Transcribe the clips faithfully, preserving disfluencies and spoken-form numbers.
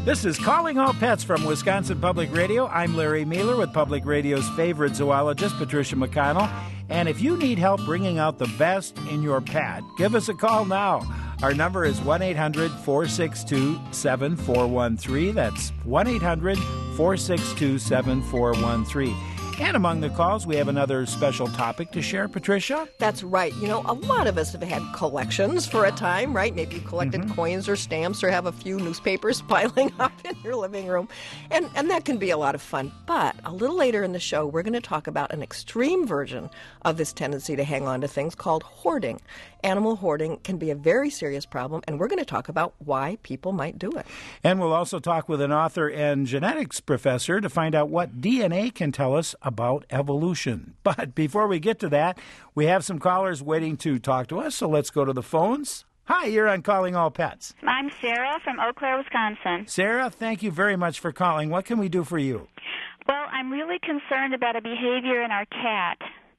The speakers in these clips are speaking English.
This is Calling All Pets from Wisconsin Public Radio. I'm Larry Mueller with Public Radio's favorite zoologist, Patricia McConnell. And if you need help bringing out the best in your pet, give us a call now. Our number is one eight hundred four six two seven four one three. That's one eight hundred four six two seven four one three. And among the calls, we have another special topic to share, Patricia. That's right. You know, a lot of us have had collections for a time, right? Maybe you collected mm-hmm. coins or stamps or have a few newspapers piling up in your living room. And, and that can be a lot of fun. But a little later in the show, we're going to talk about an extreme version of this tendency to hang on to things called hoarding. Animal hoarding can be a very serious problem, and we're going to talk about why people might do it. And we'll also talk with an author and genetics professor to find out what D N A can tell us about evolution. But before we get to that, we have some callers waiting to talk to us, so let's go to the phones. Hi, you're on Calling All Pets. I'm Sarah from Eau Claire, Wisconsin. Sarah, thank you very much for calling. What can we do for you? Well, I'm really concerned about a behavior in our cat.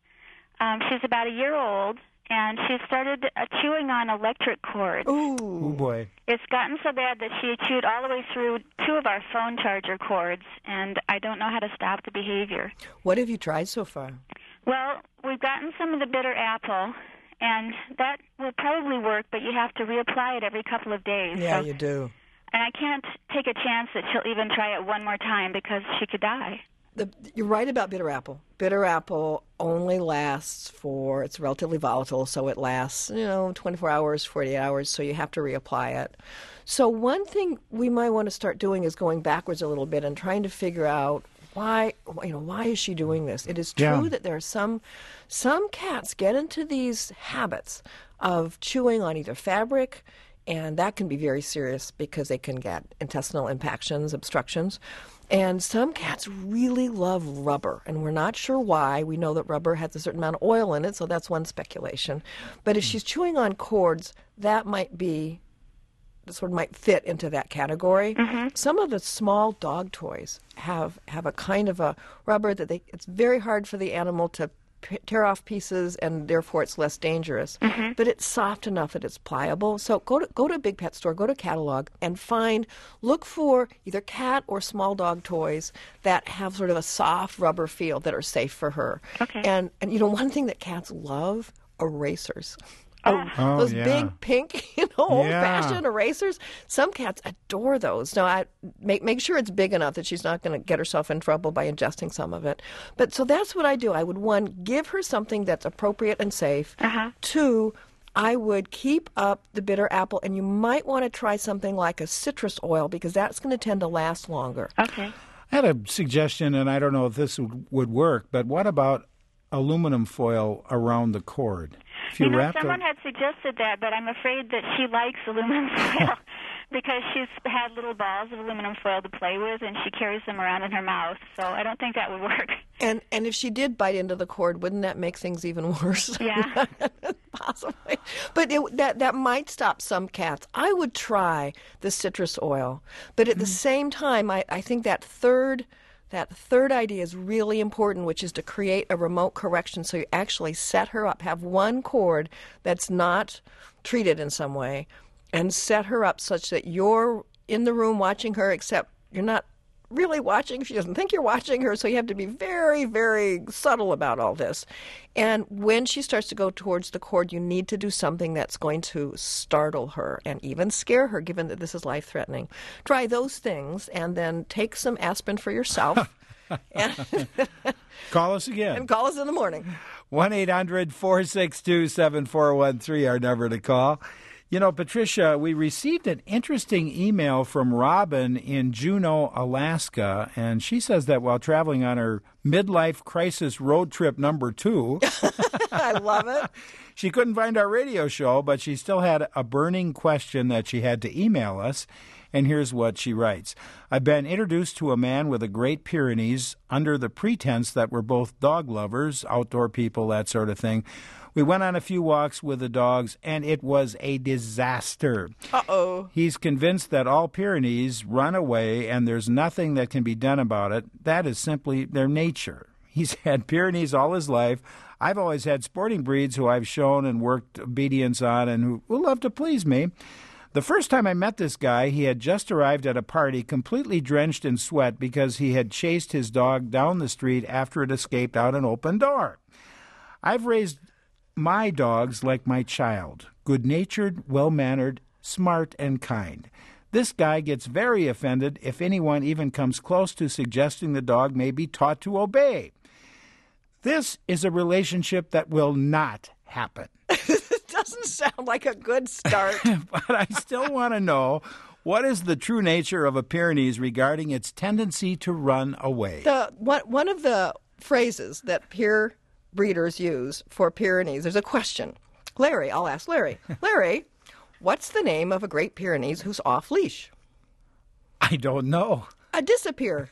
Um, she's about a year old, and she started uh, chewing on electric cords. Ooh. Oh, boy. It's gotten so bad that she chewed all the way through two of our phone charger cords, and I don't know how to stop the behavior. What have you tried so far? Well, we've gotten some of the bitter apple, and that will probably work, but you have to reapply it every couple of days. Yeah, so, you do. And I can't take a chance that she'll even try it one more time because she could die. The, you're right about bitter apple. Bitter apple only lasts for, it's relatively volatile, so it lasts, you know, twenty-four hours, forty-eight hours, so you have to reapply it. So one thing we might want to start doing is going backwards a little bit and trying to figure out why, you know, why is she doing this? It is true Yeah. that there are some, some cats get into these habits of chewing on either fabric, and that can be very serious because they can get intestinal impactions, obstructions. And some cats really love rubber, and we're not sure why. We know that rubber has a certain amount of oil in it, so that's one speculation. But if she's chewing on cords, that might be, sort of might fit into that category. Mm-hmm. Some of the small dog toys have, have a kind of a rubber that they, it's very hard for the animal to p- tear off pieces, and therefore it's less dangerous. Mm-hmm. But it's soft enough that it's pliable. So go to go to a big pet store, go to a catalog, and find, look for either cat or small dog toys that have sort of a soft rubber feel that are safe for her. Okay. And and you know, one thing that cats love, erasers. Oh. Oh, Those yeah. big pink, you know, Yeah. old-fashioned erasers. Some cats adore those. Now, I make make sure it's big enough that she's not going to get herself in trouble by ingesting some of it. But so that's what I do. I would, one, give her something that's appropriate and safe. Uh-huh. Two, I would keep up the bitter apple, and you might want to try something like a citrus oil because that's going to tend to last longer. Okay. I had a suggestion, and I don't know if this would, would work, but what about aluminum foil around the cord? If You know, wrap someone it- had suggested that, but I'm afraid that she likes aluminum foil because she's had little balls of aluminum foil to play with, and she carries them around in her mouth. So I don't think that would work. And and if she did bite into the cord, wouldn't that make things even worse? Yeah. Possibly. But it, that that might stop some cats. I would try the citrus oil. But at the same time, I, I think that third that third idea is really important, which is to create a remote correction. So you actually set her up, have one cord that's not treated in some way, and set her up such that you're in the room watching her, except you're not really watching. She doesn't think you're watching her, so you have to be very, very subtle about all this. And when she starts to go towards the cord, you need to do something that's going to startle her and even scare her, given that this is life-threatening. Try those things, and then take some aspirin for yourself. and, Call us again. and call us in the morning. one eight hundred four six two seven four one three, our number to call. You know, Patricia, we received an interesting email from Robin in Juneau, Alaska, and she says that while traveling on her midlife crisis road trip number two, I love it. she couldn't find our radio show, but she still had a burning question that she had to email us. And here's what she writes. I've been introduced to a man with a Great Pyrenees under the pretense that we're both dog lovers, outdoor people, that sort of thing. We went on a few walks with the dogs, and it was a disaster. Uh-oh. He's convinced that all Pyrenees run away and there's nothing that can be done about it. That is simply their nature. He's had Pyrenees all his life. I've always had sporting breeds who I've shown and worked obedience on and who, who love to please me. The first time I met this guy, he had just arrived at a party completely drenched in sweat because he had chased his dog down the street after it escaped out an open door. I've raised my dogs like my child, good-natured, well-mannered, smart, and kind. This guy gets very offended if anyone even comes close to suggesting the dog may be taught to obey. This is a relationship that will not happen. It doesn't sound like a good start. But I still want to know, what is the true nature of a Pyrenees regarding its tendency to run away? The one, one of the phrases that peer breeders use for Pyrenees, there's a question. Larry, I'll ask Larry. Larry, what's the name of a Great Pyrenees who's off-leash? I don't know. A disappear.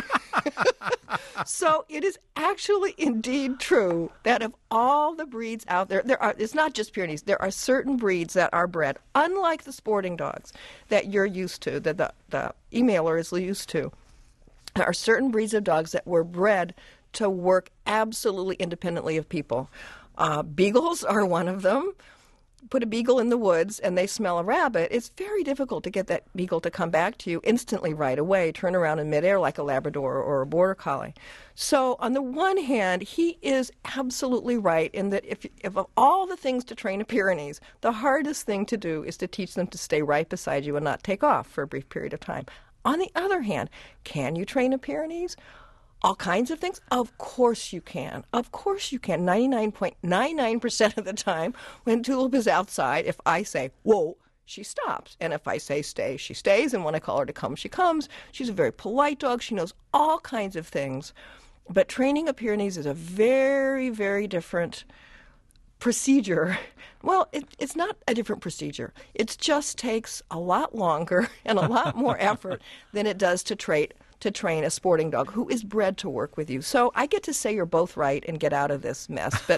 So it is actually indeed true that of all the breeds out there, there are, it's not just Pyrenees, there are certain breeds that are bred, unlike the sporting dogs that you're used to, that the, the emailer is used to. There are certain breeds of dogs that were bred to work absolutely independently of people. Uh, beagles are one of them. Put a beagle in the woods and they smell a rabbit, it's very difficult to get that beagle to come back to you instantly right away, turn around in midair like a Labrador or a Border Collie. So on the one hand, he is absolutely right in that if, if of all the things to train a Pyrenees, the hardest thing to do is to teach them to stay right beside you and not take off for a brief period of time. On the other hand, can you train a Pyrenees? All kinds of things? Of course you can. Of course you can. ninety-nine point nine nine percent of the time when Tulip is outside, if I say, whoa, she stops. And if I say stay, she stays. And when I call her to come, she comes. She's a very polite dog. She knows all kinds of things. But training a Pyrenees is a very, very different procedure. Well, it, it's not a different procedure. It just takes a lot longer and a lot more effort than it does to train to train a sporting dog who is bred to work with you. So I get to say you're both right and get out of this mess. But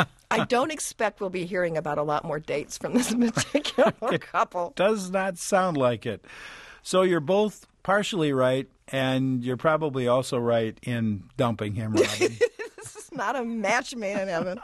I don't expect we'll be hearing about a lot more dates from this particular couple. Does not sound like it. So you're both partially right, and you're probably also right in dumping him, Robin. This is not a match made in heaven.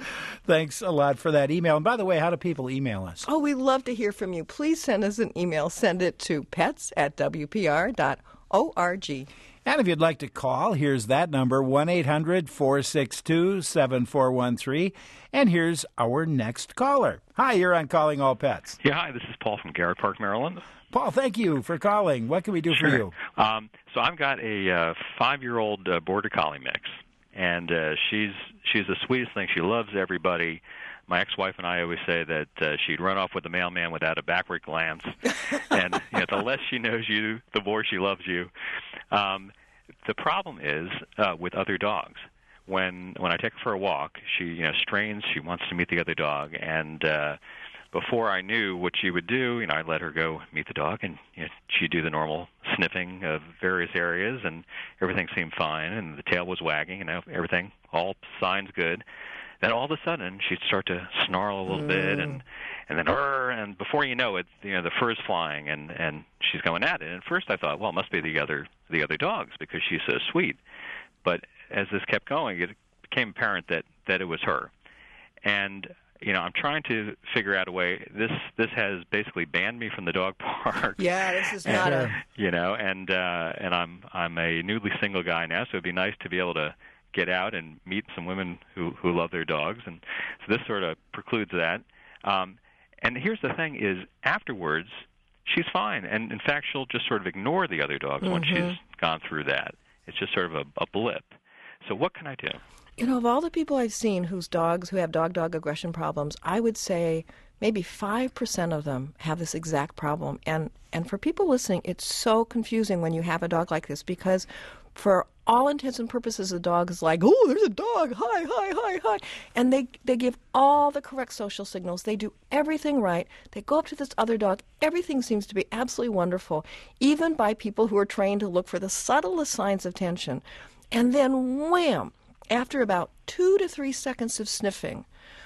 Thanks a lot for that email. And by the way, how do people email us? Oh, we love to hear from you. Please send us an email. Send it to pets at w p r dot org. And if you'd like to call, here's that number, one eight hundred four six two seven four one three. And here's our next caller. Hi, you're on Calling All Pets. Yeah, hi, this is Paul from Garrett Park, Maryland. Paul, thank you for calling. What can we do sure. for you? Um, so I've got a uh, five-year-old uh, Border Collie mix, and uh, she's she's the sweetest thing. She loves everybody. My ex-wife and I always say that uh, she'd run off with the mailman without a backward glance, and you know, the less she knows you, the more she loves you. Um, the problem is uh, with other dogs. When when I take her for a walk, she you know strains. She wants to meet the other dog, and uh, before I knew what she would do, you know, I'd let her go meet the dog, and you know, she'd do the normal sniffing of various areas, and everything seemed fine, and the tail was wagging, and everything, all signs good. Then all of a sudden, she'd start to snarl a little mm. bit, and and then Rrr, and before you know it, you know the fur's flying, and and she's going at it. And at first, I thought, well, it must be the other the other dogs because she's so sweet. But as this kept going, it became apparent that that it was her. And you know, I'm trying to figure out a way. This this has basically banned me from the dog park. Yeah, this is not and, a you know, and uh, and I'm I'm a newly single guy now, so it'd be nice to be able to get out and meet some women who, who love their dogs, and so this sort of precludes that. Um, and here's the thing is, afterwards, she's fine, and in fact, she'll just sort of ignore the other dogs mm-hmm. when she's gone through that. It's just sort of a, a blip. So what can I do? You know, of all the people I've seen whose dogs, who have dog-dog aggression problems, I would say maybe five percent of them have this exact problem. And, and for people listening, it's so confusing when you have a dog like this because for all intents and purposes, the dog is like, oh, there's a dog, hi, hi, hi, hi. And they, they give all the correct social signals. They do everything right. They go up to this other dog. Everything seems to be absolutely wonderful, even by people who are trained to look for the subtlest signs of tension. And then, wham, after about two to three seconds of sniffing,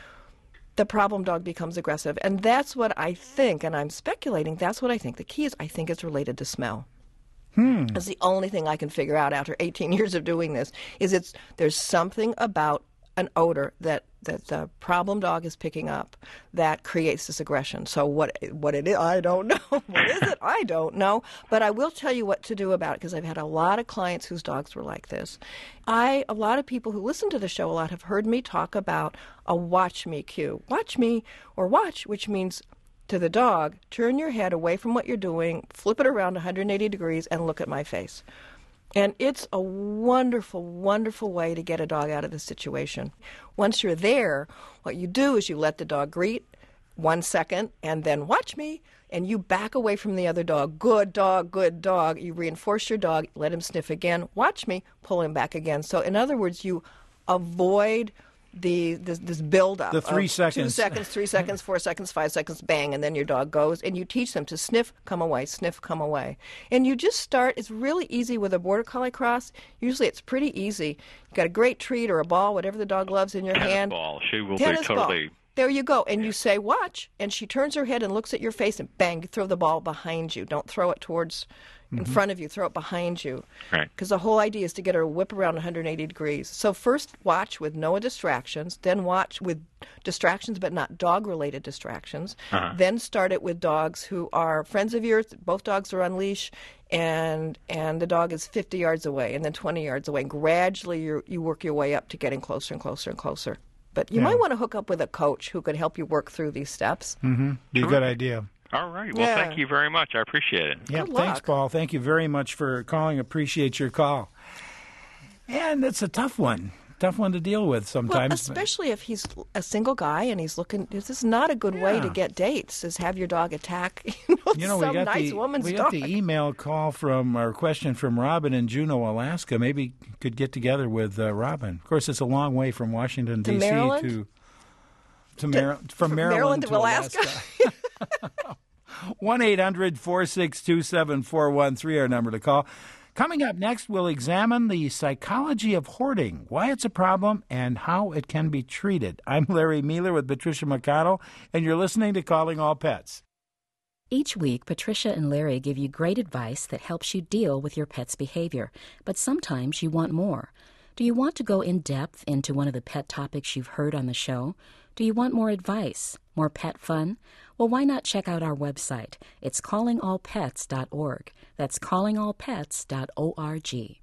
the problem dog becomes aggressive. And that's what I think, and I'm speculating, that's what I think the key is. I think it's related to smell. Hmm. That's the only thing I can figure out after eighteen years of doing this, is it's there's something about an odor that, that the problem dog is picking up that creates this aggression. So what what it is, I don't know. What is it? I don't know. But I will tell you what to do about it, because I've had a lot of clients whose dogs were like this. I a lot of people who listen to the show a lot have heard me talk about a watch me cue. Watch me, or watch, which means to the dog, turn your head away from what you're doing, flip it around one hundred eighty degrees, and look at my face. And it's a wonderful, wonderful way to get a dog out of the situation. Once you're there, what you do is you let the dog greet one second and then watch me, and you back away from the other dog. Good dog, good dog. You reinforce your dog, let him sniff again, watch me, pull him back again. So in other words, you avoid the this, this build-up. The three of seconds. Two seconds, three seconds, four seconds, five seconds, bang, and then your dog goes. And you teach them to sniff, come away, sniff, come away. And you just start, it's really easy with a Border Collie cross. Usually it's pretty easy. You've got a great treat or a ball, whatever the dog loves in your Tennis hand. ball. She will Tennis be totally... ball. There you go. And you say, watch, and she turns her head and looks at your face, and bang, you throw the ball behind you. Don't throw it towards... in Mm-hmm. front of you, throw it behind you. Right. Because the whole idea is to get her to whip around one hundred eighty degrees. So first watch with no distractions, then watch with distractions but not dog-related distractions. Uh-huh. Then start it with dogs who are friends of yours. Both dogs are on leash, and and the dog is fifty yards away, and then twenty yards away. Gradually you you work your way up to getting closer and closer and closer. But you Yeah. might want to hook up with a coach who could help you work through these steps. Mm-hmm. Be a good idea. All right. Well, Yeah. thank you very much. I appreciate it. Yeah, Good thanks, luck. Paul. Thank you very much for calling. Appreciate your call. And it's a tough one. Tough one to deal with Well, sometimes. but- especially if he's a single guy and he's looking. This is not a good way Yeah. to get dates. Is have your dog attack you know, You know, some we got nice the woman's we dog. got the email call from or question from Robin in Juneau, Alaska. Maybe could get together with uh, Robin. Of course, it's a long way from Washington To D C Maryland? to to Mar- from, from Maryland, Maryland to to Alaska. One eight hundred four six two seven four one three our number to call. Coming up next, we'll examine the psychology of hoarding, why it's a problem, and how it can be treated. I'm Larry Mealer with Patricia McConnell, and you're listening to Calling All Pets. Each week, Patricia and Larry give you great advice that helps you deal with your pet's behavior, but sometimes you want more. Do you want to go in depth into one of the pet topics you've heard on the show? Do you want more advice, more pet fun? Well, why not check out our website? It's calling all pets dot org. That's calling all pets dot org.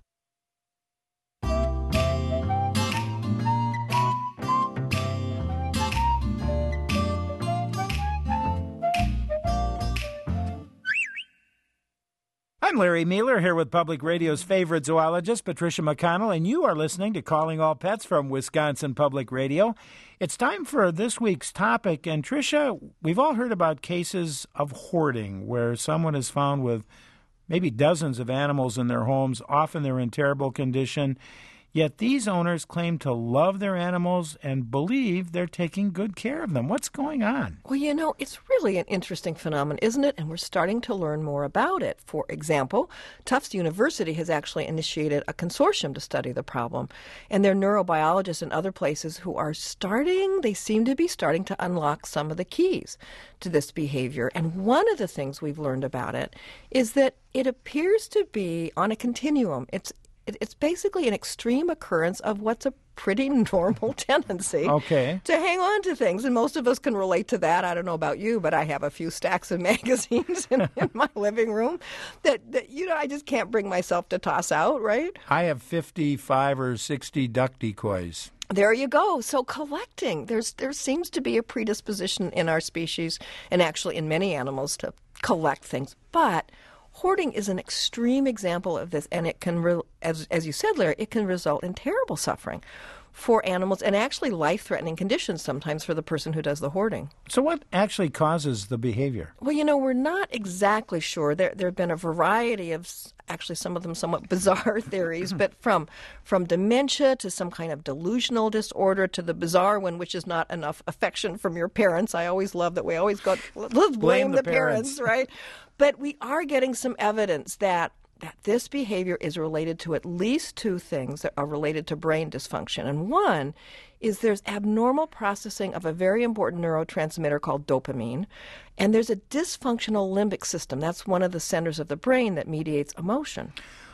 I'm Larry Mealer here with Public Radio's favorite zoologist, Patricia McConnell, and you are listening to Calling All Pets from Wisconsin Public Radio. It's time for this week's topic, and Tricia, we've all heard about cases of hoarding where someone is found with maybe dozens of animals in their homes. Often they're in terrible condition, yet these owners claim to love their animals and believe they're taking good care of them. What's going on? Well, you know, it's really an interesting phenomenon, isn't it? And we're starting to learn more about it. For example, Tufts University has actually initiated a consortium to study the problem. And there are neurobiologists in other places who are starting, they seem to be starting to unlock some of the keys to this behavior. And one of the things we've learned about it is that it appears to be on a continuum. It's It's basically an extreme occurrence of what's a pretty normal tendency Okay. to hang on to things. And most of us can relate to that. I don't know about you, but I have a few stacks of magazines in, in my living room that, that, you know, I just can't bring myself to toss out, right? I have fifty-five or sixty duck decoys. There you go. So collecting, there's there seems to be a predisposition in our species and actually in many animals to collect things. But hoarding is an extreme example of this, and it can, re- as as you said, Larry, it can result in terrible suffering for animals and actually life-threatening conditions sometimes for the person who does the hoarding. So what actually causes the behavior? Well, you know, we're not exactly sure. There there have been a variety of, actually some of them somewhat bizarre theories, but from from dementia to some kind of delusional disorder to the bizarre one, which is not enough affection from your parents. I always love that we always go, let's blame, Blame the the, parents, parents. right? But we are getting some evidence that that this behavior is related to at least two things that are related to brain dysfunction. And one is there's abnormal processing of a very important neurotransmitter called dopamine, and there's a dysfunctional limbic system. That's one of the centers of the brain that mediates emotion.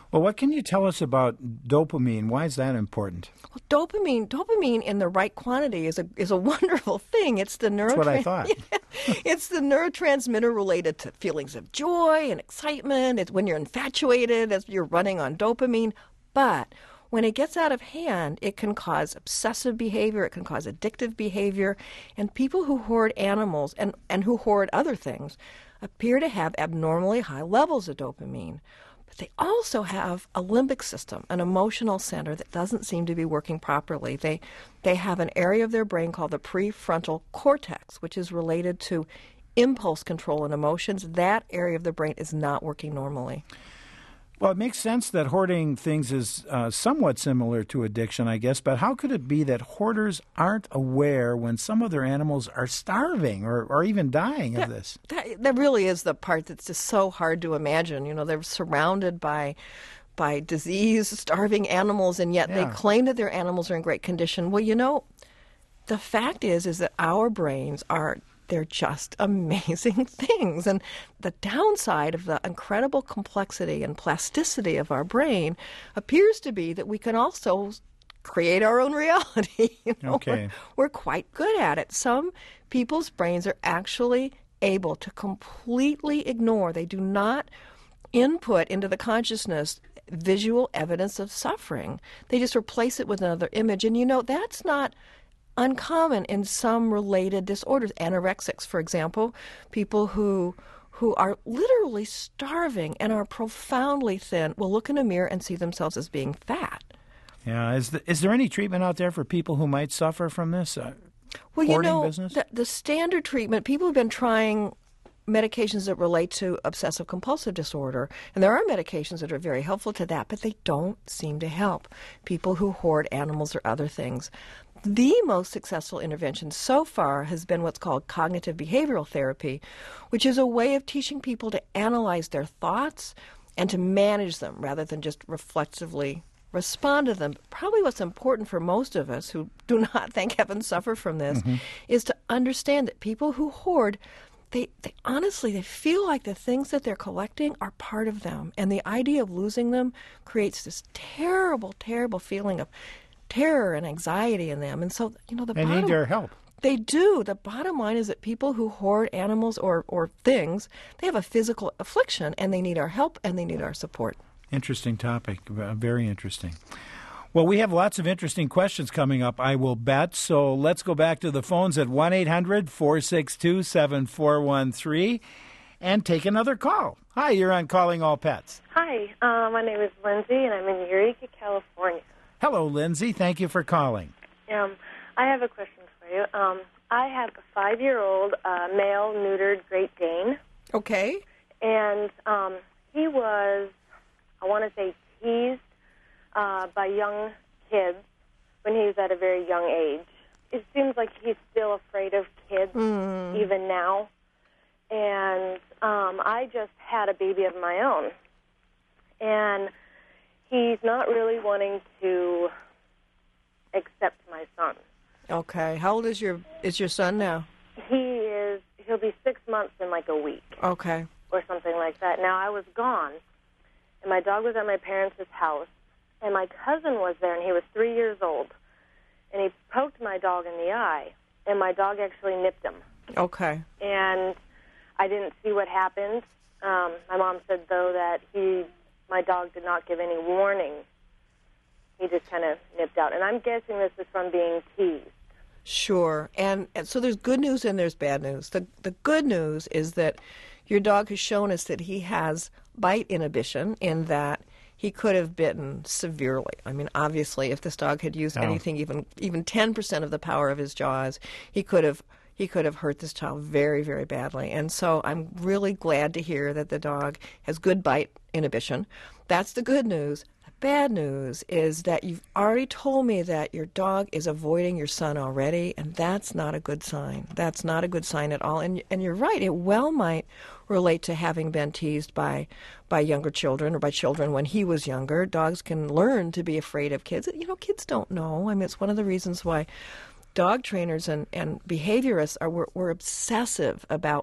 Well, what can you tell us about dopamine? Why is that important? Well, dopamine, dopamine in the right quantity is a is a wonderful thing. It's the neurotransmitter. That's what I thought. It's the neurotransmitter related to feelings of joy and excitement. It's when you're infatuated, as you're running on dopamine. But when it gets out of hand, it can cause obsessive behavior. It can cause addictive behavior. And people who hoard animals and, and who hoard other things appear to have abnormally high levels of dopamine. But they also have a limbic system, an emotional center that doesn't seem to be working properly. They they have an area of their brain called the prefrontal cortex, which is related to impulse control and emotions. That area of the brain is not working normally. Well, it makes sense that hoarding things is uh, somewhat similar to addiction, I guess, but how could it be that hoarders aren't aware when some of their animals are starving or, or even dying of that, this? That, that really is the part that's just so hard to imagine. You know, they're surrounded by by disease, starving animals, and yet Yeah. they claim that their animals are in great condition. Well, you know, the fact is, is that our brains are they're just amazing things. And the downside of the incredible complexity and plasticity of our brain appears to be that we can also create our own reality. You know, Okay. we're, we're quite good at it. Some people's brains are actually able to completely ignore. They do not input into the consciousness visual evidence of suffering. They just replace it with another image. And, you know, that's not uncommon in some related disorders. Anorexics, for example, people who who are literally starving and are profoundly thin will look in a mirror and see themselves as being fat. Yeah. Is, the, is there any treatment out there for people who might suffer from this uh, Well, you hoarding know, business? the, the standard treatment, people have been trying medications that relate to obsessive compulsive disorder, and there are medications that are very helpful to that, but they don't seem to help people who hoard animals or other things. The most successful intervention so far has been what's called cognitive behavioral therapy, which is a way of teaching people to analyze their thoughts and to manage them rather than just reflexively respond to them. Probably what's important for most of us who do not, thank heaven, suffer from this Mm-hmm. is to understand that people who hoard, they, they honestly, they feel like the things that they're collecting are part of them. And the idea of losing them creates this terrible, terrible feeling of terror and anxiety in them. And so, you know, the They bottom, need their help. They do. The bottom line is that people who hoard animals or, or things, they have a physical affliction, and they need our help and they need our support. Interesting topic. Uh, very interesting. Well, we have lots of interesting questions coming up, I will bet. So let's go back to the phones at one eight hundred four six two seven four one three and take another call. Hi, you're on Calling All Pets. Hi, uh, my name is Lindsay, and I'm in Eureka, California. Hello, Lindsay. Thank you for calling. Um, I have a question for you. Um, I have a five-year-old uh, male neutered Great Dane, Okay. and um, he was, I want to say, teased uh, by young kids when he was at a very young age. It seems like he's still afraid of kids Mm. even now. And um, I just had a baby of my own, and he's not really wanting to accept my son. Okay. How old is your is your son now? He is, he'll be six months in like a week Okay. or something like that. Now, I was gone, and my dog was at my parents' house, and my cousin was there, and he was three years old, and he poked my dog in the eye, and my dog actually nipped him. Okay. And I didn't see what happened. Um, my mom said, though, that he, my dog did not give any warning. He just kind of nipped out. And I'm guessing this is from being teased. Sure. And, and so there's good news and there's bad news. The the good news is that your dog has shown us that he has bite inhibition in that he could have bitten severely. I mean, obviously, if this dog had used Oh. anything, even even ten percent of the power of his jaws, he could have he could have hurt this child very, very badly. And so I'm really glad to hear that the dog has good bite inhibition. That's the good news. The bad news is that you've already told me that your dog is avoiding your son already, and that's not a good sign. That's not a good sign at all. And and you're right, it well might relate to having been teased by by younger children or by children when he was younger. Dogs can learn to be afraid of kids. You know, kids don't know. I mean, it's one of the reasons why dog trainers and, and behaviorists are we're, we're obsessive about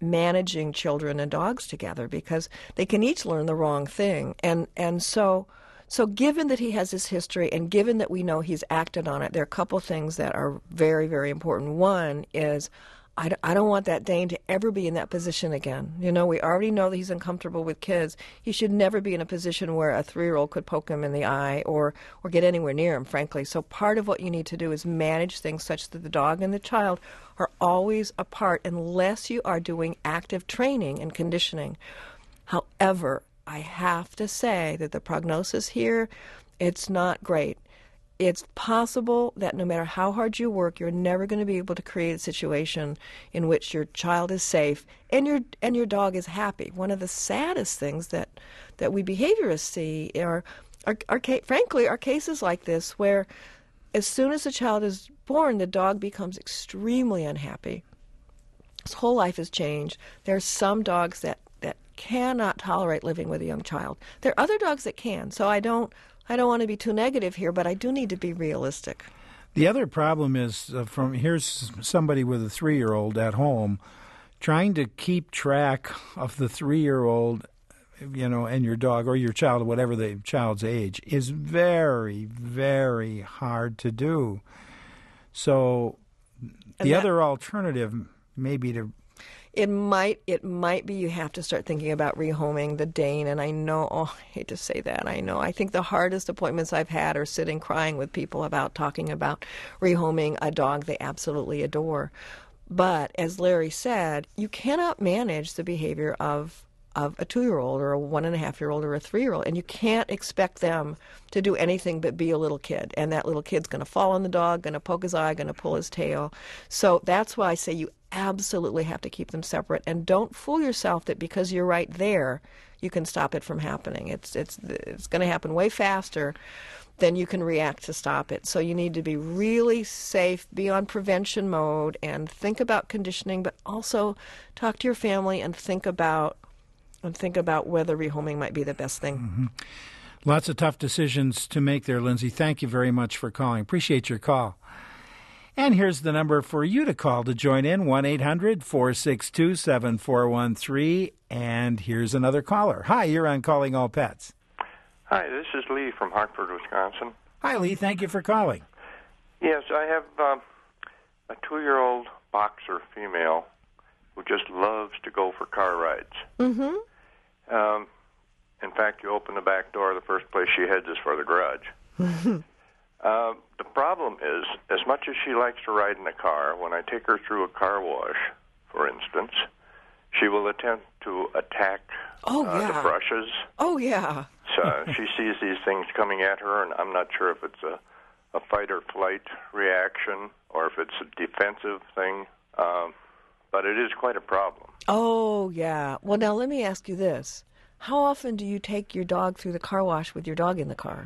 managing children and dogs together, because they can each learn the wrong thing. And and so so given that he has this history, and given that we know he's acted on it, there are a couple things that are very, very important. One is, I, d- I don't want that Dane to ever be in that position again. You know, we already know that he's uncomfortable with kids. He should never be in a position where a three-year-old could poke him in the eye or, or get anywhere near him, frankly. So part of what you need to do is manage things such that the dog and the child are always apart unless you are doing active training and conditioning. However, I have to say that the prognosis here, it's not great. It's possible that no matter how hard you work, you're never going to be able to create a situation in which your child is safe and your and your dog is happy. One of the saddest things that, that we behaviorists see are, are, are, frankly, are cases like this where as soon as the child is born, the dog becomes extremely unhappy. His whole life has changed. There are some dogs that, that cannot tolerate living with a young child. There are other dogs that can, so I don't I don't want to be too negative here, but I do need to be realistic. The other problem is uh, from here's somebody with a three-year-old at home trying to keep track of the three-year-old, you know, and your dog or your child, whatever the child's age, is very, very hard to do. So the that, other alternative may be to It might it might be you have to start thinking about rehoming the Dane, and I know, oh, I hate to say that, I know. I think the hardest appointments I've had are sitting crying with people about talking about rehoming a dog they absolutely adore. But as Larry said, you cannot manage the behavior of of a two-year-old or a one-and-a-half-year-old or a three-year-old, and you can't expect them to do anything but be a little kid. And that little kid's going to fall on the dog, going to poke his eye, going to pull his tail. So that's why I say you absolutely have to keep them separate, and don't fool yourself that because you're right there, you can stop it from happening. It's it's it's going to happen way faster than you can react to stop it. So you need to be really safe, be on prevention mode, and think about conditioning, but also talk to your family and think about and think about whether rehoming might be the best thing. Mm-hmm. Lots of tough decisions to make there, Lindsay. Thank you very much for calling. Appreciate your call. And here's the number for you to call to join in, one eight hundred four six two seven four one three. And here's another caller. Hi, you're on Calling All Pets. Hi, this is Lee from Hartford, Wisconsin. Hi, Lee. Thank you for calling. Yes, I have um, a two-year-old boxer female who just loves to go for car rides. Mm-hmm. Um, in fact, you open the back door, the first place she heads is for the garage. uh, the problem is, as much as she likes to ride in a car, when I take her through a car wash, for instance, she will attempt to attack oh, uh, yeah. the brushes. Oh, yeah. So she sees these things coming at her, and I'm not sure if it's a, a fight or flight reaction or if it's a defensive thing, um, but it is quite a problem. Oh, yeah. Well, now let me ask you this. How often do you take your dog through the car wash with your dog in the car?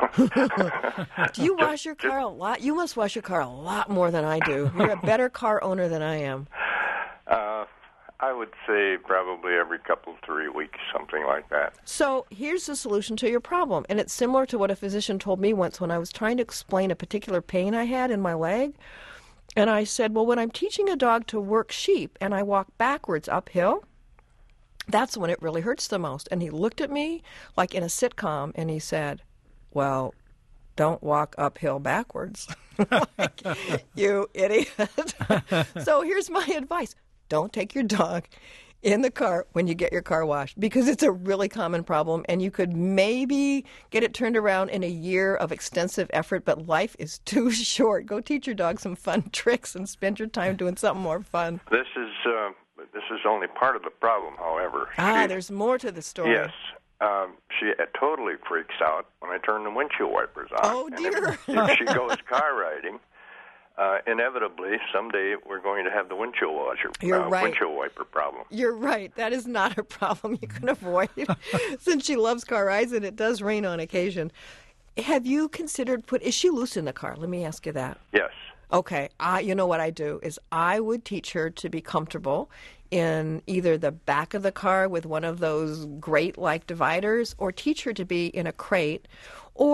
Do you wash your car a lot? You must wash your car a lot more than I do. You're a better car owner than I am. Uh, I would say probably every couple, three weeks, something like that. So here's the solution to your problem, and it's similar to what a physician told me once when I was trying to explain a particular pain I had in my leg. And I said, well, when I'm teaching a dog to work sheep and I walk backwards uphill, that's when it really hurts the most. And he looked at me like in a sitcom, and he said, well, don't walk uphill backwards. Like, you idiot. So here's my advice. Don't take your dog in the car when you get your car washed, because it's a really common problem, and you could maybe get it turned around in a year of extensive effort, but life is too short. Go teach your dog some fun tricks and spend your time doing something more fun. This is uh, this is only part of the problem, however. Ah, she, there's more to the story. Yes. Um, she uh, totally freaks out when I turn the windshield wipers on. Oh, dear. And if, if she goes car riding, Uh, inevitably, someday we're going to have the windshield washer, You're uh, right. windshield wiper problem. You're right. That is not a problem you can avoid since she loves car rides and it does rain on occasion. Have you considered put? Is she loose in the car? Let me ask you that. Yes. Okay. I, you know what I do is I would teach her to be comfortable in either the back of the car with one of those grate-like dividers, or teach her to be in a crate, or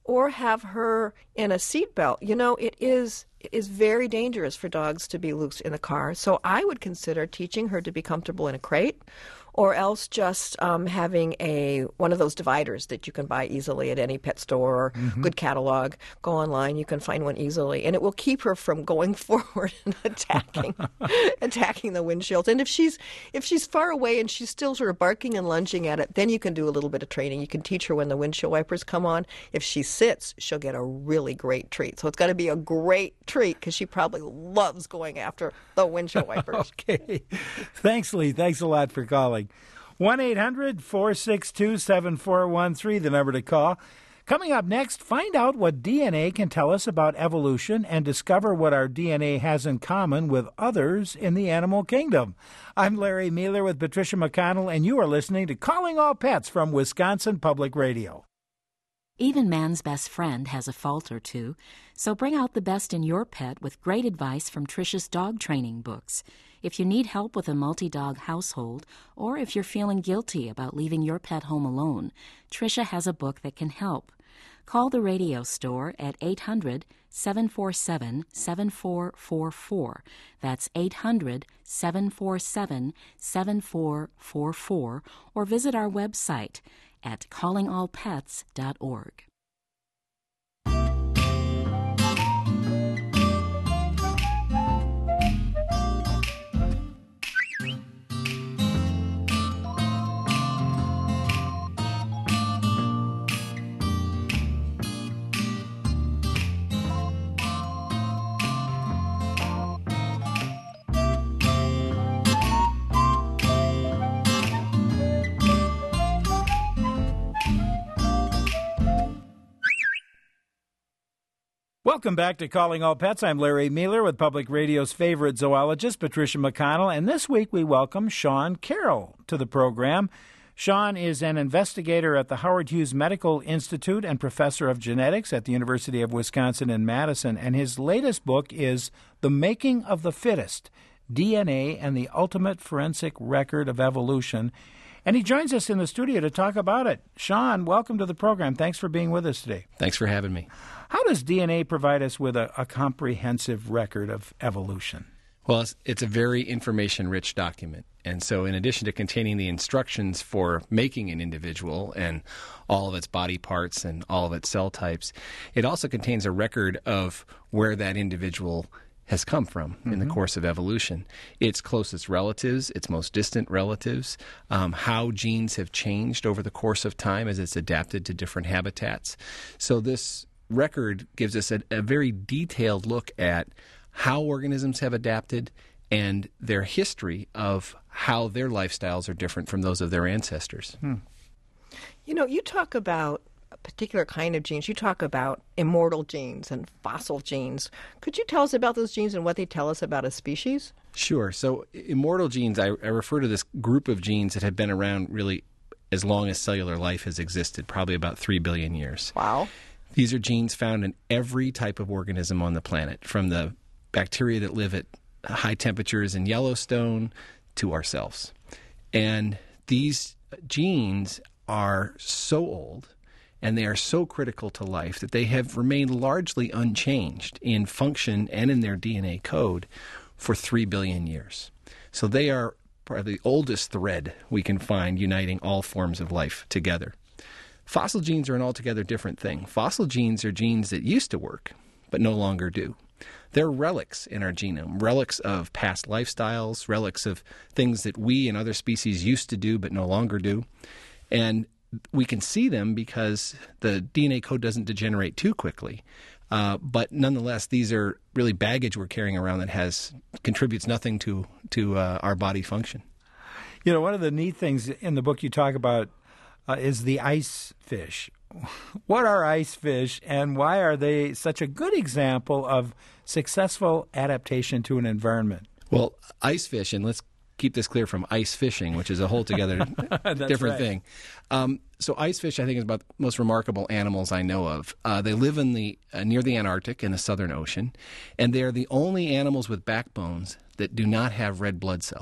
or have her in a seatbelt. You know, it is it is very dangerous for dogs to be loose in a car. So I would consider teaching her to be comfortable in a crate, or else just um, having a one of those dividers that you can buy easily at any pet store or Mm-hmm. good catalog. Go online, you can find one easily, and it will keep her from going forward and attacking attacking the windshields. And if she's if she's far away and she's still sort of barking and lunging at it, then you can do a little bit of training. You can teach her when the windshield wipers come on. If she sits, she'll get a really great treat. So it's got to be a great treat because she probably loves going after the windshield wipers. Okay. Thanks, Lee. Thanks a lot for calling. one eight hundred four six two seven four one three, the number to call. Coming up next, find out what D N A can tell us about evolution and discover what our D N A has in common with others in the animal kingdom. I'm Larry Mealer with Patricia McConnell, and you are listening to Calling All Pets from Wisconsin Public Radio. Even man's best friend has a fault or two, so bring out the best in your pet with great advice from Tricia's dog training books. If you need help with a multi-dog household, or if you're feeling guilty about leaving your pet home alone, Tricia has a book that can help. Call the radio store at eight hundred seven four seven seven four four four. That's eight hundred seven four seven seven four four four, or visit our website at calling all pets dot org. Welcome back to Calling All Pets. I'm Larry Mealer with Public Radio's favorite zoologist, Patricia McConnell, and this week we welcome Sean Carroll to the program. Sean is an investigator at the Howard Hughes Medical Institute and professor of genetics at the University of Wisconsin in Madison, and his latest book is The Making of the Fittest, D N A and the Ultimate Forensic Record of Evolution. And he joins us in the studio to talk about it. Sean, welcome to the program. Thanks for being with us today. Thanks for having me. How does D N A provide us with a, a comprehensive record of evolution? Well, it's, it's a very information-rich document. And so in addition to containing the instructions for making an individual and all of its body parts and all of its cell types, it also contains a record of where that individual has come from in the course of evolution. Its closest relatives, its most distant relatives, um, how genes have changed over the course of time as it's adapted to different habitats. So this record gives us a, a very detailed look at how organisms have adapted and their history of how their lifestyles are different from those of their ancestors. Hmm. You know, you talk about a particular kind of genes. You talk about immortal genes and fossil genes. Could you tell us about those genes and what they tell us about a species? Sure. So immortal genes, I, I refer to this group of genes that have been around really as long as cellular life has existed, probably about three billion years. Wow. These are genes found in every type of organism on the planet, from the bacteria that live at high temperatures in Yellowstone to ourselves. And these genes are so old and they are so critical to life that they have remained largely unchanged in function and in their D N A code for three billion years. So they are probably the oldest thread we can find uniting all forms of life together. Fossil genes are an altogether different thing. Fossil genes are genes that used to work, but no longer do. They're relics in our genome, relics of past lifestyles, relics of things that we and other species used to do but no longer do. And we can see them because the D N A code doesn't degenerate too quickly. Uh, but nonetheless, these are really baggage we're carrying around that has contributes nothing to, to uh, our body function. You know, one of the neat things in the book you talk about uh, is the ice fish. What are ice fish, and why are they such a good example of successful adaptation to an environment? Well, ice fish, and let's keep this clear from ice fishing, which is a whole together different right. thing. Um, so ice fish, I think, is about the most remarkable animals I know of. Uh, they live in the uh, near the Antarctic in the Southern Ocean, and they are the only animals with backbones that do not have red blood cells.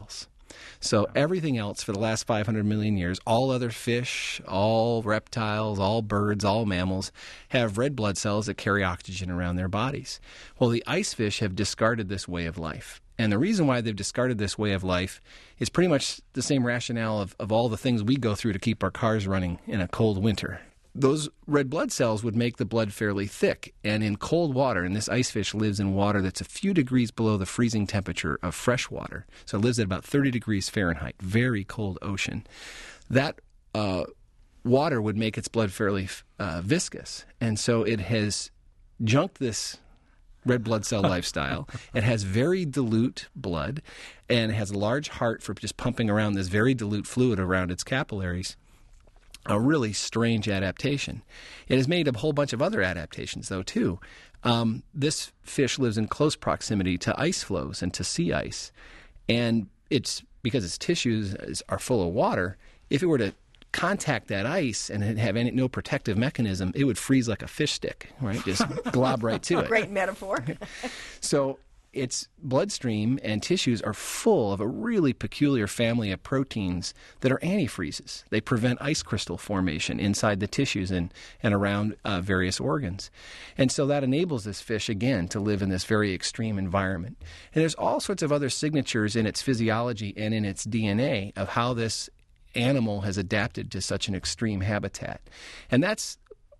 So everything else for the last five hundred million years, all other fish, all reptiles, all birds, all mammals, have red blood cells that carry oxygen around their bodies. Well, the ice fish have discarded this way of life. And the reason why they've discarded this way of life is pretty much the same rationale of, of all the things we go through to keep our cars running in a cold winter. Those red blood cells would make the blood fairly thick, and in cold water, and this ice fish lives in water that's a few degrees below the freezing temperature of fresh water, so it lives at about thirty degrees Fahrenheit, very cold ocean. That uh, water would make its blood fairly uh, viscous, and so it has junked this red blood cell lifestyle. It has very dilute blood, and it has a large heart for just pumping around this very dilute fluid around its capillaries. A really strange adaptation. It has made a whole bunch of other adaptations, though, too. Um, this fish lives in close proximity to ice flows and to sea ice. And it's because its tissues is, are full of water, if it were to contact that ice and have any, no protective mechanism, it would freeze like a fish stick, right? Just glob right to it. Great metaphor. So its bloodstream and tissues are full of a really peculiar family of proteins that are antifreezes. They prevent ice crystal formation inside the tissues and, and around uh, various organs. And so that enables this fish, again, to live in this very extreme environment. And there's all sorts of other signatures in its physiology and in its D N A of how this animal has adapted to such an extreme habitat. And that's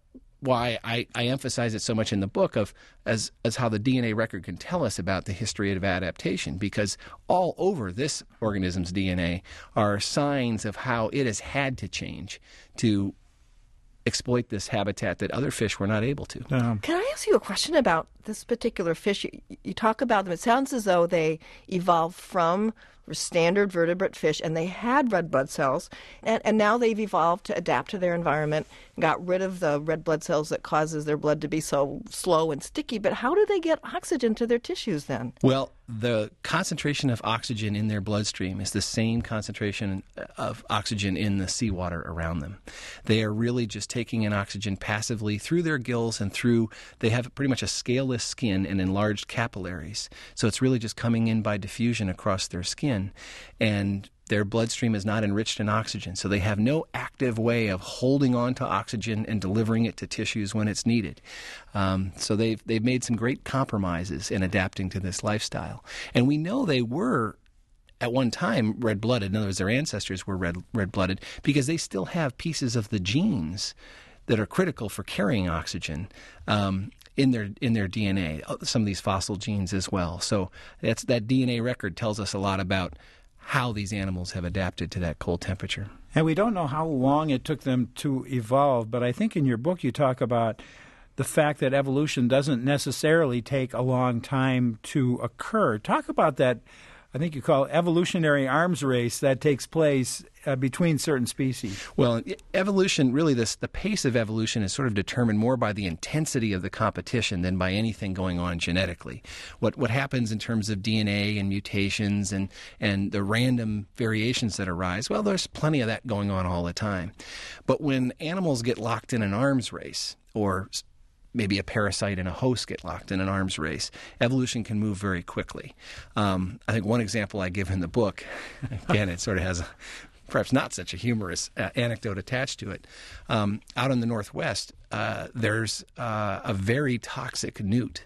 why I, I emphasize it so much in the book of as as how the D N A record can tell us about the history of adaptation, because all over this organism's D N A are signs of how it has had to change to exploit this habitat that other fish were not able to. Um, Can I ask you a question about this particular fish? You, you talk about them. It sounds as though they evolved from standard vertebrate fish, and they had red blood cells, and, and now they've evolved to adapt to their environment, got rid of the red blood cells that causes their blood to be so slow and sticky. But how do they get oxygen to their tissues then? Well, the concentration of oxygen in their bloodstream is the same concentration of oxygen in the seawater around them. They are really just taking in oxygen passively through their gills and through, they have pretty much a scaleless skin and enlarged capillaries. So it's really just coming in by diffusion across their skin. And their bloodstream is not enriched in oxygen, so they have no active way of holding on to oxygen and delivering it to tissues when it's needed. Um, so they've they've made some great compromises in adapting to this lifestyle. And we know they were, at one time, red-blooded. In other words, their ancestors were red, red-blooded because they still have pieces of the genes that are critical for carrying oxygen um, in their in their D N A, some of these fossil genes as well. So that's that D N A record tells us a lot about how these animals have adapted to that cold temperature. And we don't know how long it took them to evolve, but I think in your book you talk about the fact that evolution doesn't necessarily take a long time to occur. Talk about that, I think you call it evolutionary arms race that takes place uh, between certain species. Well, evolution, really this, the pace of evolution is sort of determined more by the intensity of the competition than by anything going on genetically. What what happens in terms of D N A and mutations and, and the random variations that arise, well, there's plenty of that going on all the time. But when animals get locked in an arms race, or maybe a parasite and a host get locked in an arms race, evolution can move very quickly. Um, I think one example I give in the book, again, it sort of has a, perhaps not such a humorous uh, anecdote attached to it. Um, out in the Northwest, uh, there's uh, a very toxic newt.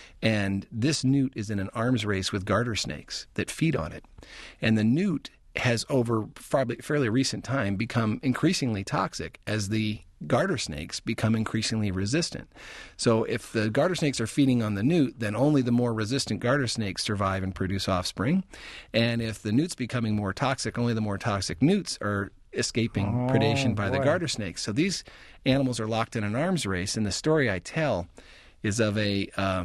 And this newt is in an arms race with garter snakes that feed on it. And the newt has, over fairly, fairly recent time, become increasingly toxic as the garter snakes become increasingly resistant. So if the garter snakes are feeding on the newt, then only the more resistant garter snakes survive and produce offspring. And if the newt's becoming more toxic, only the more toxic newts are escaping oh, predation by boy. the garter snakes. So these animals are locked in an arms race, and the story I tell is of a uh,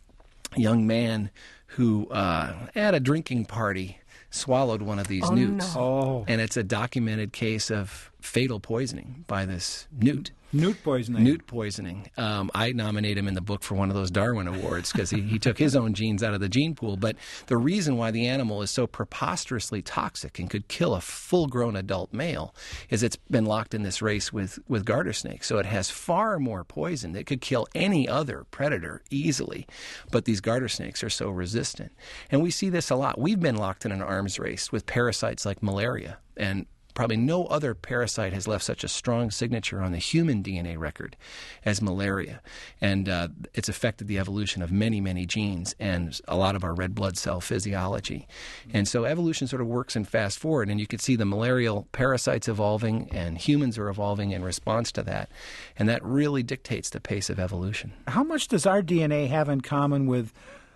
young man who, uh, at a drinking party, swallowed one of these oh, newts. No. And it's a documented case of fatal poisoning by this newt. Newt poisoning. Newt poisoning. Um, I nominate him in the book for one of those Darwin Awards because he, he took his own genes out of the gene pool. But the reason why the animal is so preposterously toxic and could kill a full-grown adult male is it's been locked in this race with, with garter snakes. So it has far more poison that could kill any other predator easily. But these garter snakes are so resistant. And we see this a lot. We've been locked in an arms race with parasites like malaria, and probably no other parasite has left such a strong signature on the human D N A record as malaria. And uh, it's affected the evolution of many, many genes and a lot of our red blood cell physiology. And so evolution sort of works in fast forward, and you can see the malarial parasites evolving and humans are evolving in response to that. And that really dictates the pace of evolution. How much does our D N A have in common with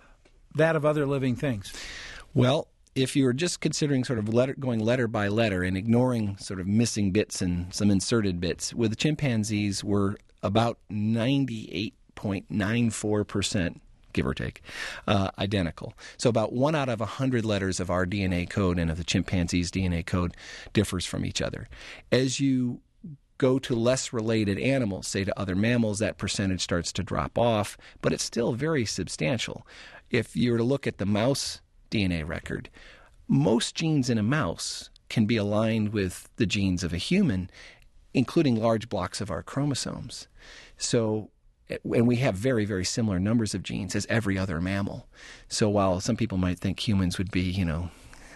that of other living things? Well, if you were just considering sort of letter, going letter by letter and ignoring sort of missing bits and some inserted bits, with the chimpanzees we're about ninety-eight point nine four percent, give or take, uh, identical. So about one out of one hundred letters of our D N A code and of the chimpanzee's D N A code differs from each other. As you go to less related animals, say to other mammals, that percentage starts to drop off, but it's still very substantial. If you were to look at the mouse D N A record, most genes in a mouse can be aligned with the genes of a human, including large blocks of our chromosomes. So, and we have very, very similar numbers of genes as every other mammal. So while some people might think humans would be, you know,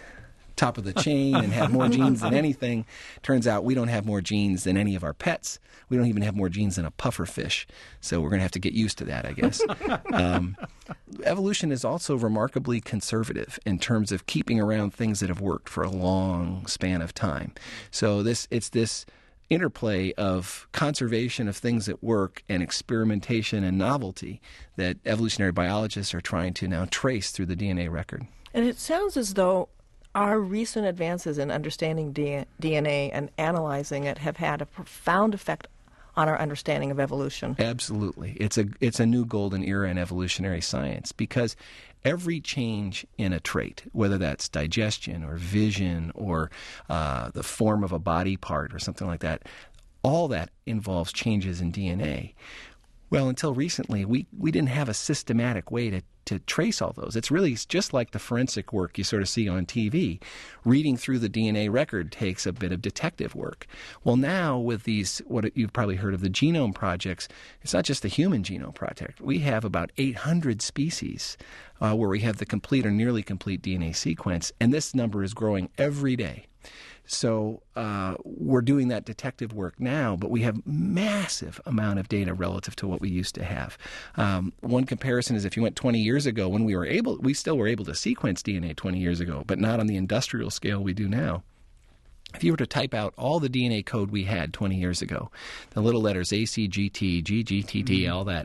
top of the chain and have more genes than anything, turns out we don't have more genes than any of our pets. We don't even have more genes than a pufferfish. So we're going to have to get used to that, I guess. Um, evolution is also remarkably conservative in terms of keeping around things that have worked for a long span of time. So this it's this interplay of conservation of things that work and experimentation and novelty that evolutionary biologists are trying to now trace through the D N A record. And it sounds as though our recent advances in understanding D N A and analyzing it have had a profound effect on our understanding of evolution. Absolutely. It's a it's a new golden era in evolutionary science because every change in a trait, whether that's digestion or vision or uh, the form of a body part or something like that, all that involves changes in D N A. Well, until recently, we, we didn't have a systematic way to, to trace all those. It's really just like the forensic work you sort of see on T V. Reading through the D N A record takes a bit of detective work. Well, now with these, what you've probably heard of the genome projects, it's not just the human genome project. We have about eight hundred species uh, where we have the complete or nearly complete D N A sequence, and this number is growing every day. So uh, we're doing that detective work now, but we have massive amount of data relative to what we used to have. Um, one comparison is if you went twenty years ago, when we were able, we still were able to sequence D N A twenty years ago, but not on the industrial scale we do now. If you were to type out all the D N A code we had twenty years ago, the little letters A, C, G, T, G, G, T, T, all that,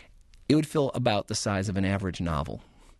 it would fill about the size of an average novel.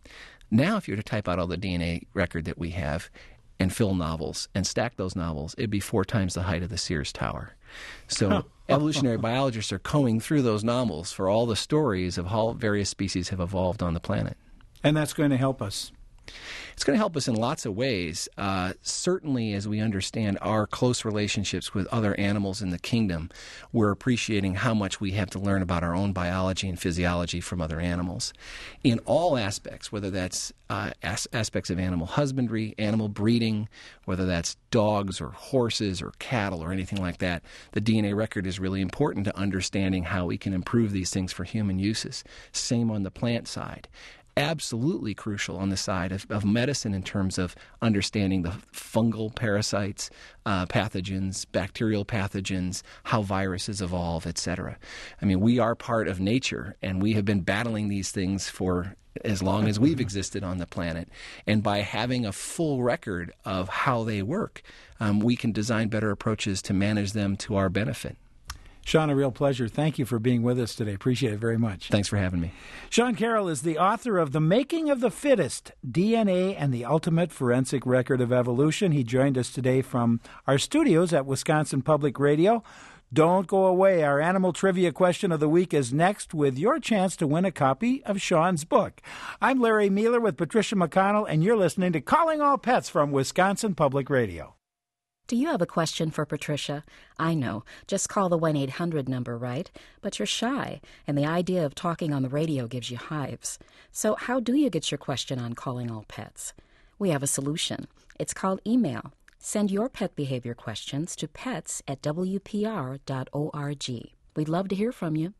Now, if you were to type out all the D N A record that we have, and fill novels and stack those novels, it'd be four times the height of the Sears Tower. So evolutionary biologists are combing through those novels for all the stories of how various species have evolved on the planet. And that's going to help us. It's going to help us in lots of ways. Uh, certainly, as we understand our close relationships with other animals in the kingdom, we're appreciating how much we have to learn about our own biology and physiology from other animals. In all aspects, whether that's uh, as- aspects of animal husbandry, animal breeding, whether that's dogs or horses or cattle or anything like that, the D N A record is really important to understanding how we can improve these things for human uses. Same on the plant side. Absolutely crucial on the side of, of medicine in terms of understanding the fungal parasites, uh, pathogens, bacterial pathogens, how viruses evolve, et cetera. I mean, we are part of nature, and we have been battling these things for as long as we've existed on the planet. And by having a full record of how they work, um, we can design better approaches to manage them to our benefit. Sean, a real pleasure. Thank you for being with us today. Appreciate it very much. Thanks for having me. Sean Carroll is the author of The Making of the Fittest, D N A and the Ultimate Forensic Record of Evolution. He joined us today from our studios at Wisconsin Public Radio. Don't go away. Our animal trivia question of the week is next with your chance to win a copy of Sean's book. I'm Larry Mueller with Patricia McConnell, and you're listening to Calling All Pets from Wisconsin Public Radio. Do you have a question for Patricia? I know. Just call the one eight hundred number, right? But you're shy, and the idea of talking on the radio gives you hives. So how do you get your question on Calling All Pets? We have a solution. It's called email. Send your pet behavior questions to pets at w p r dot org. We'd love to hear from you.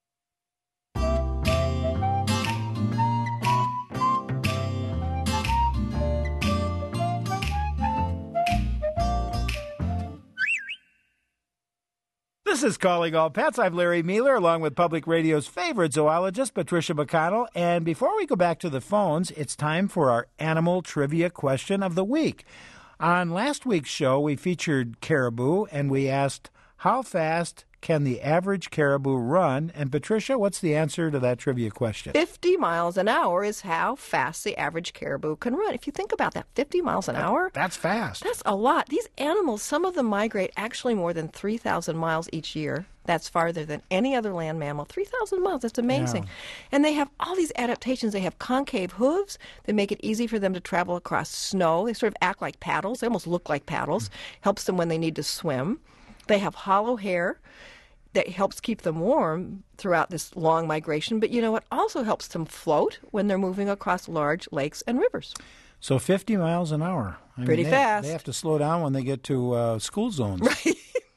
This is Calling All Pets. I'm Larry Mealer, along with Public Radio's favorite zoologist, Patricia McConnell. And before we go back to the phones, it's time for our animal trivia question of the week. On last week's show, we featured caribou, and we asked, how fast can the average caribou run? And Patricia, what's the answer to that trivia question? fifty miles an hour is how fast the average caribou can run. If you think about that, fifty miles an hour? That's fast. That's a lot. These animals, some of them migrate actually more than three thousand miles each year. That's farther than any other land mammal. three thousand miles, that's amazing. Yeah. And they have all these adaptations. They have concave hooves that make it easy for them to travel across snow. They sort of act like paddles. They almost look like paddles. Mm-hmm. Helps them when they need to swim. They have hollow hair that helps keep them warm throughout this long migration. But, you know, it also helps them float when they're moving across large lakes and rivers. So fifty miles an hour. I Pretty mean, they, fast. They have to slow down when they get to uh, school zones. Right.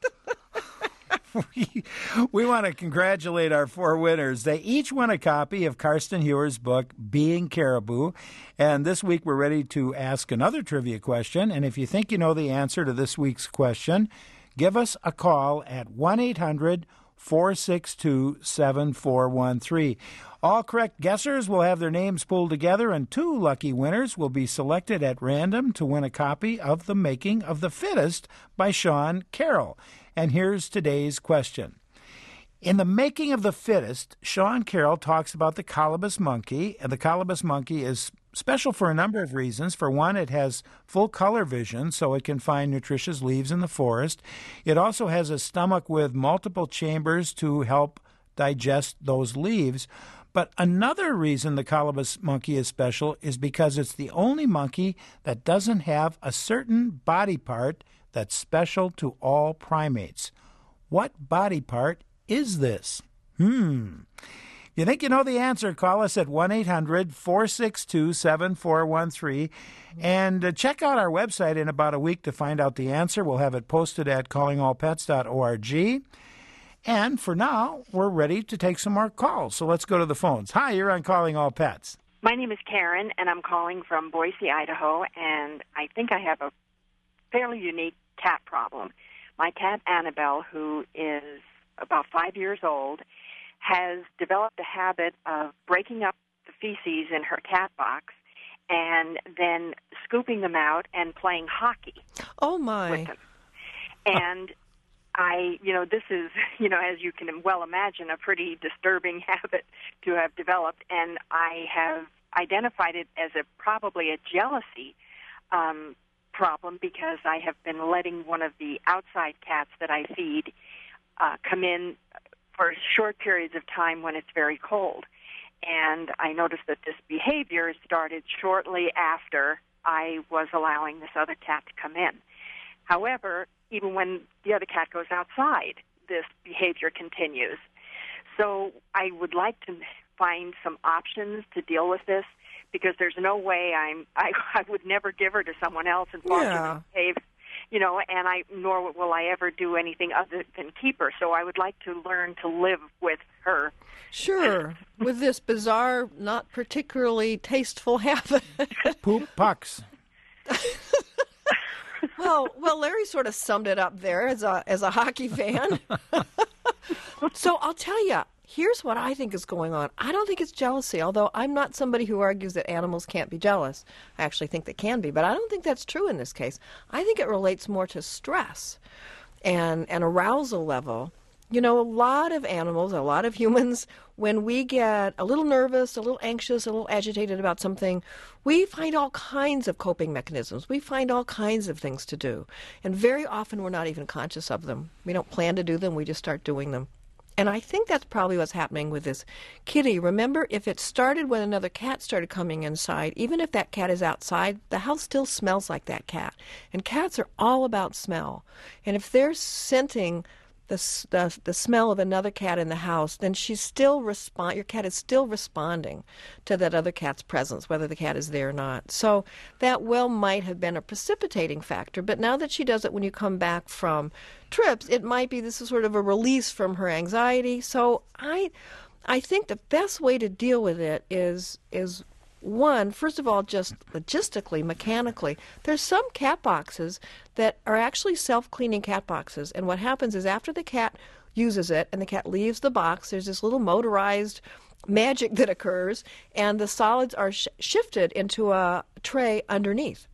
we, we want to congratulate our four winners. They each won a copy of Karsten Hewer's book, Being Caribou. And this week we're ready to ask another trivia question. And if you think you know the answer to this week's question, give us a call at one eight hundred four six two seven four one three. All correct guessers will have their names pulled together, and two lucky winners will be selected at random to win a copy of The Making of the Fittest by Sean Carroll. And here's today's question. In The Making of the Fittest, Sean Carroll talks about the colobus monkey, and the colobus monkey is special for a number of reasons. For one, it has full color vision, so it can find nutritious leaves in the forest. It also has a stomach with multiple chambers to help digest those leaves. But another reason the colobus monkey is special is because it's the only monkey that doesn't have a certain body part that's special to all primates. What body part is this? Hmm. You think you know the answer, call us at one eight hundred four six two seven four one three. And uh, check out our website in about a week to find out the answer. We'll have it posted at calling all pets dot org. And for now, we're ready to take some more calls. So let's go to the phones. Hi, you're on Calling All Pets. My name is Karen, and I'm calling from Boise, Idaho, and I think I have a fairly unique cat problem. My cat, Annabelle, who is about five years old, has developed a habit of breaking up the feces in her cat box and then scooping them out and playing hockey. Oh, my. With them. And I, you know, this is, you know, as you can well imagine, a pretty disturbing habit to have developed, and I have identified it as a probably a jealousy um, problem because I have been letting one of the outside cats that I feed uh, come in for short periods of time when it's very cold. And I noticed that this behavior started shortly after I was allowing this other cat to come in. However, even when the other cat goes outside, this behavior continues. So I would like to find some options to deal with this because there's no way I'm, I, I would never give her to someone else and foster Yeah. her behavior. You know, and I nor will I ever do anything other than keep her. So I would like to learn to live with her. Sure, with this bizarre, not particularly tasteful habit. Poop pucks. Well, well, Larry sort of summed it up there as a as a hockey fan. So I'll tell you, here's what I think is going on. I don't think it's jealousy, although I'm not somebody who argues that animals can't be jealous. I actually think they can be, but I don't think that's true in this case. I think it relates more to stress and an arousal level. You know, a lot of animals, a lot of humans, when we get a little nervous, a little anxious, a little agitated about something, we find all kinds of coping mechanisms. We find all kinds of things to do. And very often we're not even conscious of them. We don't plan to do them, we just start doing them. And I think that's probably what's happening with this kitty. Remember, if it started when another cat started coming inside, even if that cat is outside, the house still smells like that cat. And cats are all about smell. And if they're scenting the the, the smell of another cat in the house, then she's still respond. Your cat is still responding to that other cat's presence, whether the cat is there or not. So that well might have been a precipitating factor. But now that she does it when you come back from trips, it might be this is sort of a release from her anxiety. So I, I think the best way to deal with it is is. One, first of all, just logistically, mechanically, there's some cat boxes that are actually self-cleaning cat boxes. And what happens is after the cat uses it and the cat leaves the box, there's this little motorized magic that occurs, and the solids are sh- shifted into a tray underneath.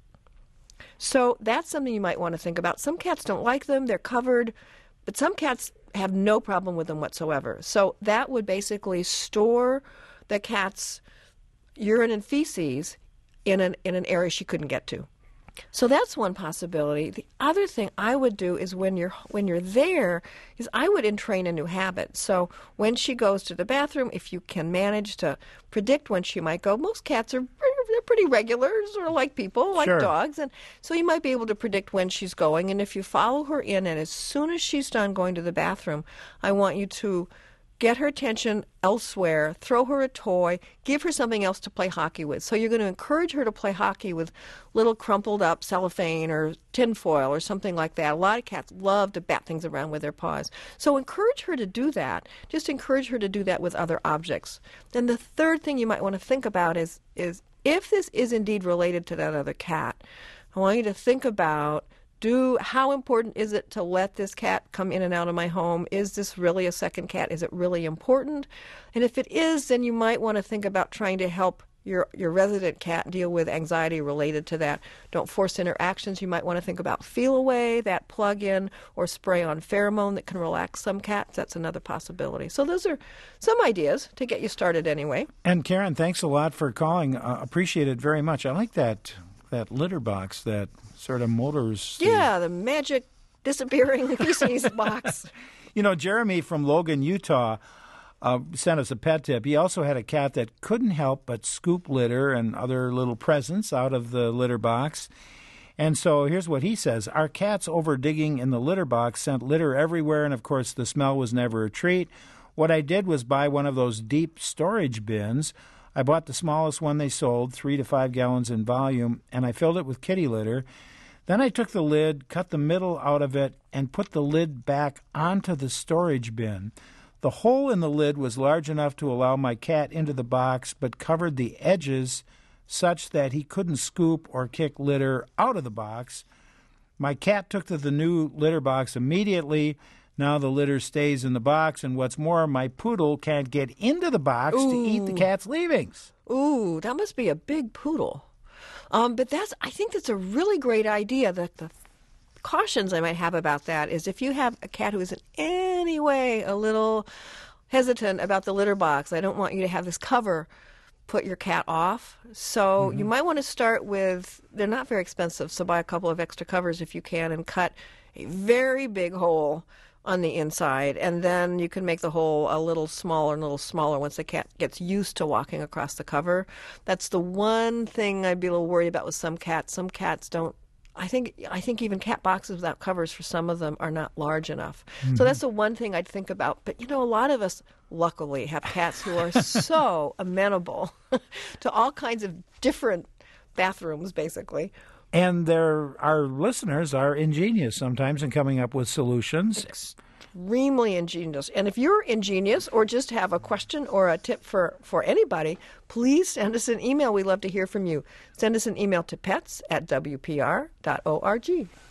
So that's something you might want to think about. Some cats don't like them. They're covered. But some cats have no problem with them whatsoever. So that would basically store the cat's urine and feces in an in an area she couldn't get to. So that's one possibility. The other thing I would do is when you're when you're there is I would entrain a new habit. So when she goes to the bathroom, if you can manage to predict when she might go, most cats are they're pretty regular, sort of like people, like Sure. dogs, and so you might be able to predict when she's going. And if you follow her in, and as soon as she's done going to the bathroom, I want you to get her attention elsewhere, throw her a toy, give her something else to play hockey with. So you're going to encourage her to play hockey with little crumpled up cellophane or tinfoil or something like that. A lot of cats love to bat things around with their paws. So encourage her to do that. Just encourage her to do that with other objects. Then the third thing you might want to think about is, is if this is indeed related to that other cat, I want you to think about Do how important is it to let this cat come in and out of my home? Is this really a second cat? Is it really important? And if it is, then you might want to think about trying to help your your resident cat deal with anxiety related to that. Don't force interactions. You might want to think about feel away, that plug-in or spray on pheromone that can relax some cats. That's another possibility. So those are some ideas to get you started anyway. And Karen, thanks a lot for calling. Uh, appreciate it very much. I like that that litter box that sort of motors. The... Yeah, the magic disappearing feces box. You know, Jeremy from Logan, Utah, uh, sent us a pet tip. He also had a cat that couldn't help but scoop litter and other little presents out of the litter box. And so here's what he says. Our cats over digging in the litter box sent litter everywhere, and of course the smell was never a treat. What I did was buy one of those deep storage bins. I bought the smallest one they sold, three to five gallons in volume, and I filled it with kitty litter. Then I took the lid, cut the middle out of it, and put the lid back onto the storage bin. The hole in the lid was large enough to allow my cat into the box, but covered the edges such that he couldn't scoop or kick litter out of the box. My cat took to the new litter box immediately. Now the litter stays in the box, and what's more, my poodle can't get into the box Ooh. to eat the cat's leavings. Ooh, that must be a big poodle. Um, but that's I think that's a really great idea. That the cautions I might have about that is if you have a cat who is in any way a little hesitant about the litter box, I don't want you to have this cover put your cat off. So mm-hmm. you might want to start with, they're not very expensive, so buy a couple of extra covers if you can and cut a very big hole on the inside, and then you can make the hole a little smaller and a little smaller once the cat gets used to walking across the cover. That's the one thing I'd be a little worried about with some cats. Some cats don't, I think I think even cat boxes without covers for some of them are not large enough. Mm-hmm. So that's the one thing I'd think about. But, you know, a lot of us, luckily, have cats who are so amenable to all kinds of different bathrooms, basically. And there, our listeners are ingenious sometimes in coming up with solutions. Extremely ingenious. And if you're ingenious or just have a question or a tip for, for anybody, please send us an email. We love to hear from you. Send us an email to pets at w p r dot org.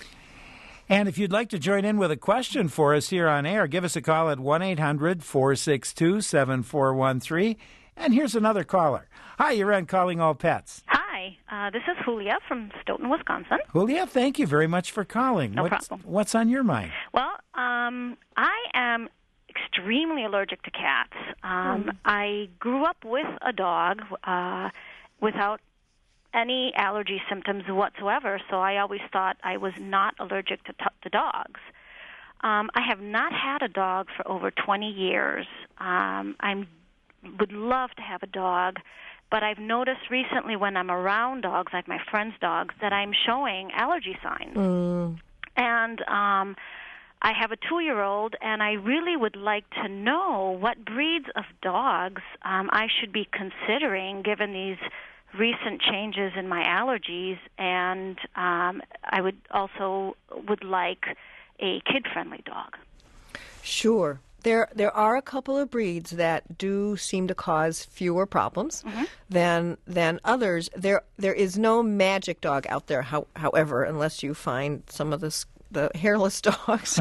And if you'd like to join in with a question for us here on air, give us a call at one eight hundred four six two seven four one three. And here's another caller. Hi, you're on Calling All Pets. Hi, uh, this is Julia from Stoughton, Wisconsin. Julia, thank you very much for calling. No what's, problem. What's on your mind? Well, um, I am extremely allergic to cats. Um, mm. I grew up with a dog uh, without any allergy symptoms whatsoever, so I always thought I was not allergic to, t- to dogs. Um, I have not had a dog for over twenty years. Um, I would love to have a dog, but I've noticed recently when I'm around dogs, like my friends' dogs, that I'm showing allergy signs. Mm. And um, I have a two-year-old, and I really would like to know what breeds of dogs um, I should be considering given these recent changes in my allergies, and um, I would also would like a kid-friendly dog. Sure. There there are a couple of breeds that do seem to cause fewer problems mm-hmm. than than others. There there is no magic dog out there, how, however, unless you find some of the the hairless dogs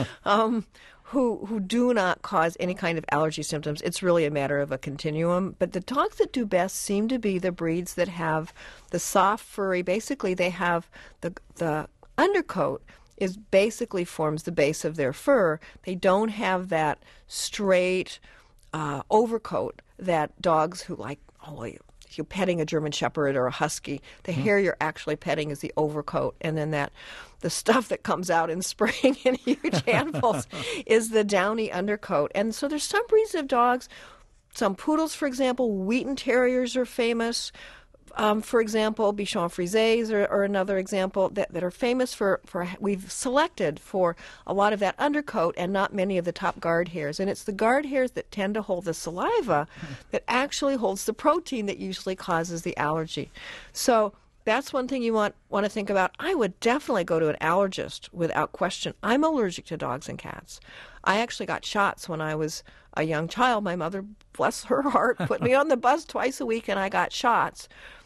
um, who who do not cause any kind of allergy symptoms. It's really a matter of a continuum. But the dogs that do best seem to be the breeds that have the soft, furry. Basically, they have the the undercoat is basically forms the base of their fur. They don't have that straight uh, overcoat that dogs who like, oh, if you're petting a German Shepherd or a Husky, the mm-hmm. hair you're actually petting is the overcoat. And then that the stuff that comes out in spring in huge handfuls is the downy undercoat. And so there's some breeds of dogs, some poodles, for example, Wheaten Terriers are famous. Um, for example, Bichon Frisés are, are another example that, that are famous for, for, we've selected for a lot of that undercoat and not many of the top guard hairs. And it's the guard hairs that tend to hold the saliva that actually holds the protein that usually causes the allergy. So that's one thing you want, want to think about. I would definitely go to an allergist without question. I'm allergic to dogs and cats. I actually got shots when I was a young child. My mother, bless her heart, put me on the bus twice a week and I got shots.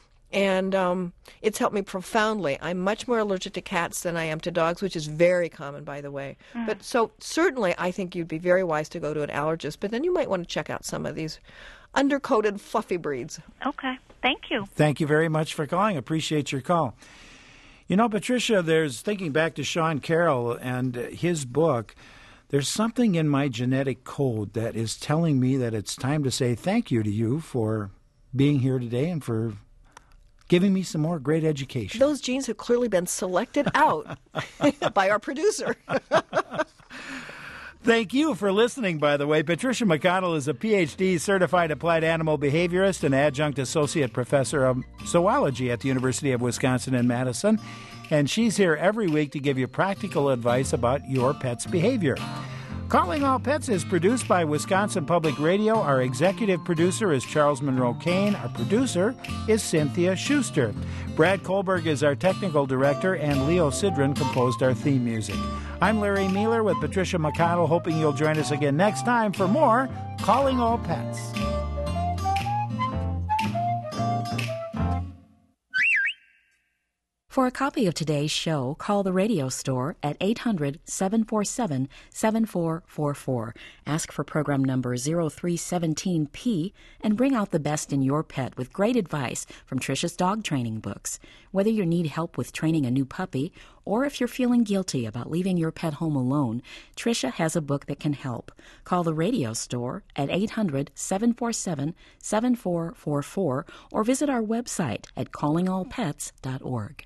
And um, it's helped me profoundly. I'm much more allergic to cats than I am to dogs, which is very common, by the way. Mm. But so certainly I think you'd be very wise to go to an allergist, but then you might want to check out some of these undercoated, fluffy breeds. Okay. Thank you. Thank you very much for calling. Appreciate your call. You know, Patricia, there's, thinking back to Sean Carroll and his book, there's something in my genetic code that is telling me that it's time to say thank you to you for being here today and for giving me some more great education. Those genes have clearly been selected out by our producer. Thank you for listening, by the way. Patricia McConnell is a P H D certified applied animal behaviorist and adjunct associate professor of zoology at the University of Wisconsin in Madison. And she's here every week to give you practical advice about your pet's behavior. Calling All Pets is produced by Wisconsin Public Radio. Our executive producer is Charles Monroe Kane. Our producer is Cynthia Schuster. Brad Kohlberg is our technical director, and Leo Sidran composed our theme music. I'm Larry Mueller with Patricia McConnell, hoping you'll join us again next time for more Calling All Pets. For a copy of today's show, call the radio store at eight hundred, seven four seven, seven four four four. Ask for program number zero three one seven P and bring out the best in your pet with great advice from Tricia's dog training books. Whether you need help with training a new puppy or if you're feeling guilty about leaving your pet home alone, Tricia has a book that can help. Call the radio store at eight hundred, seven four seven, seven four four four or visit our website at calling all pets dot org.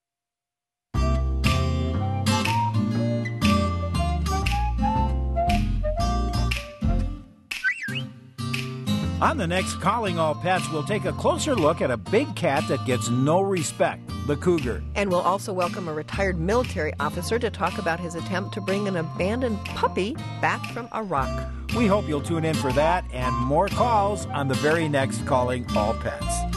On the next Calling All Pets, we'll take a closer look at a big cat that gets no respect, the cougar. And we'll also welcome a retired military officer to talk about his attempt to bring an abandoned puppy back from Iraq. We hope you'll tune in for that and more calls on the very next Calling All Pets.